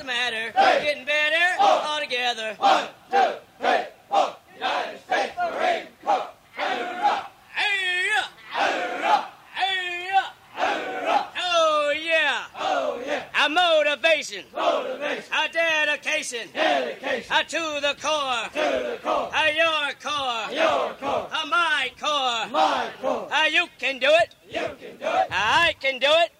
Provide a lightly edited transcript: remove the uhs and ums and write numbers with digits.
matter? Getting better all together. 1, 2, 3, 4. United States Marine Corps. Oh, yeah. Oh, yeah. A motivation. Motivation. A dedication. Dedication. To the core. To the core. Your core. Your core. My core. My core. You can do it. You can do it. I can do it.